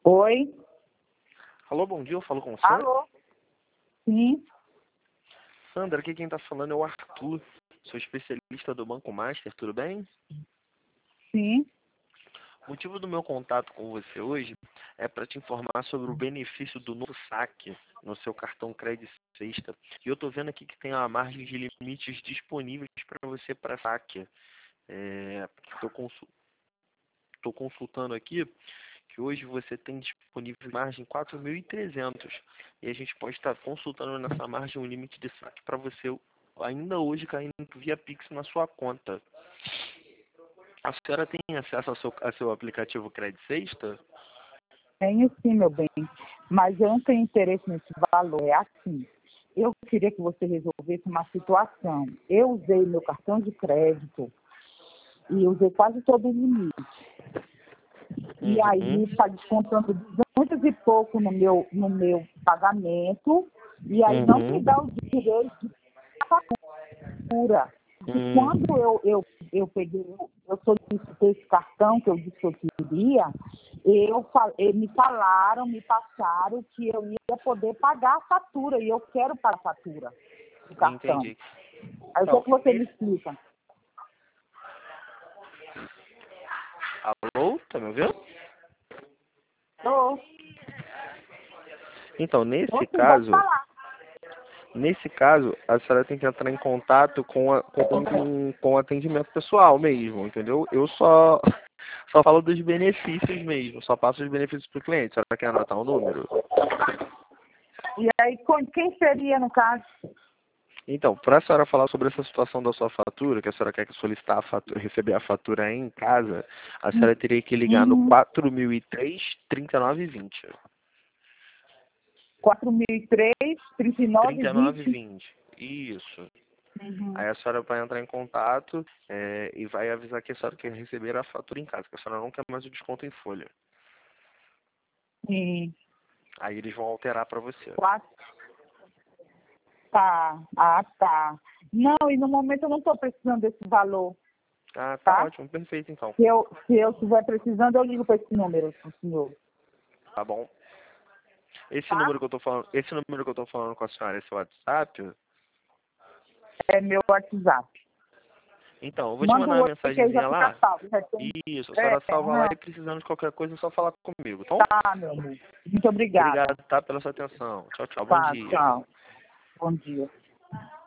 Oi? Alô, bom dia, eu falo com o Sandra. Alô? Sim, Sandra, aqui quem tá falando é o Arthur, sou especialista do Banco Master, tudo bem? sim. O motivo do meu contato com você hoje é para te informar sobre o benefício do novo saque no seu cartão Crédito Sexta. E eu tô vendo aqui que tem uma margem de limites disponíveis para você para saque. Estou consultando aqui que hoje você tem disponível margem 4.300 e a gente pode estar consultando nessa margem um limite de saque para você ainda hoje caindo via Pix na sua conta. A senhora tem acesso ao seu aplicativo Crédito Sexta? Tenho sim, meu bem. Mas eu não tenho interesse nesse valor. É assim. Eu queria que você resolvesse uma situação. Eu usei meu cartão de crédito e usei quase todo o limite. E aí Uhum. está descontando 200 e pouco no meu pagamento. E aí não me Uhum. dá o direito de fatura. E quando Hum. eu solicitei esse cartão que eu disse que eu queria, me falaram, me passaram que eu ia poder pagar a fatura, e eu quero pagar a fatura do cartão. Entendi. Aí o que é Então, que você me explica? alô? Tá me ouvindo? Tô. Então, Tô sim, pode falar. nesse caso, a senhora tem que entrar em contato com o atendimento pessoal mesmo, entendeu? Eu só falo dos benefícios mesmo, só passo os benefícios para o cliente. A senhora quer anotar o número? E aí, quem seria, no caso? Então, para a senhora falar sobre essa situação da sua fatura, que a senhora quer solicitar a fatura, receber a fatura aí em casa, a senhora teria que ligar no Uhum. 4003 3920. 4.003, 39,20. 3920. Isso. Uhum. Aí a senhora vai entrar em contato e vai avisar que a senhora quer receber a fatura em casa, que a senhora não quer mais o desconto em folha. Sim. Aí eles vão alterar para você. 4. Tá. Ah, tá. Não, e no momento eu não estou precisando desse valor, Ah, tá tá? ótimo, perfeito então. Se eu estiver precisando, eu ligo para esse número pro senhor, Tá bom. tá? Esse número que eu tô falando com a senhora, esse WhatsApp, É meu WhatsApp. então, eu vou te Manda mandar o uma outro que aí já mensagenzinha fica lá. salvo. Já tem... Isso, a senhora salva lá Aham. e precisando de qualquer coisa é só falar comigo, então? Tá, meu amor. Muito Obrigado, obrigada. tá, pela sua atenção. Tchau, tchau, bom Tá, dia. tchau. Bom dia.